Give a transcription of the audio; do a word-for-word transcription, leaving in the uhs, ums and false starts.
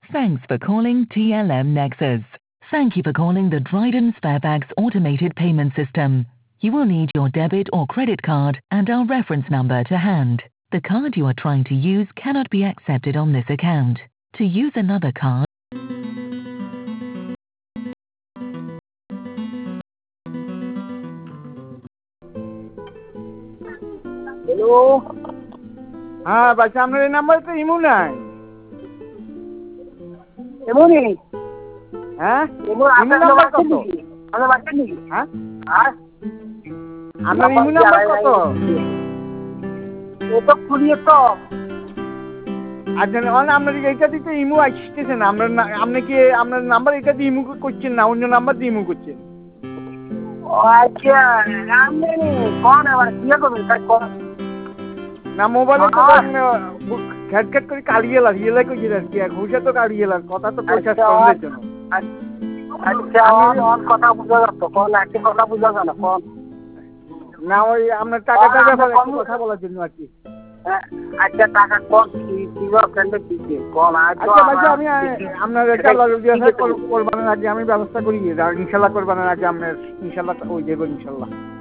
Thanks for calling T L M Nexus. Thank you for calling the Dryden Sparebags automated payment system. You will need your debit or credit card and our reference number to hand. The card you are trying to use cannot be accepted on this account. To use another card... hello, হ্যাঁ বাচ্চা আপনার এই নাম্বারে তো imo নাই। এমনই হ্যাঁ imo imo আপনার নাম্বার বাচ্চা কত? নাকি? আপনার বাচ্চা নাকি? হ্যাঁ আর আপনার ইমো নাম্বার কত? ও তো ফুরিয়ে তো আচ্ছা অন আপনার এইটা দিতে ইমো আসতেছে না। আপনার আপনি কি আপনার নাম্বার এটা দিয়ে ইমো করছেন না অন্য নাম্বার দিয়ে ইমো করছেন? ও আচ্ছা, আপনি কোন আবার কি করবেন তাই কোন না মোবাইলে তো ঘ্যাট ঘ্যাট করে কালিয়ে লাগ ইয়ে লাগে কি আর কি ঘুষে তো কালিয়ে লাগ কথা তো প্রচার করার জন্য। আচ্ছা অন অন কথা বুঝা যাচ্ছে কোন একটা কথা বুঝা যায় না কোন না ওই আপনার টাকাটার ব্যাপারে একটু কথা বলার জন্য আর কি। আচ্ছা টাকা কোন কি কি ফ্রেন্ডে দিতে কোন আচ্ছা আচ্ছা ভাই আমি আপনার একটা লগে কোরবানের আগে আমি ব্যবস্থা করি ইনশাআল্লাহ কোরবানের আগে আপনার ইনশাআল্লাহ ওই দেব ইনশাআল্লাহ।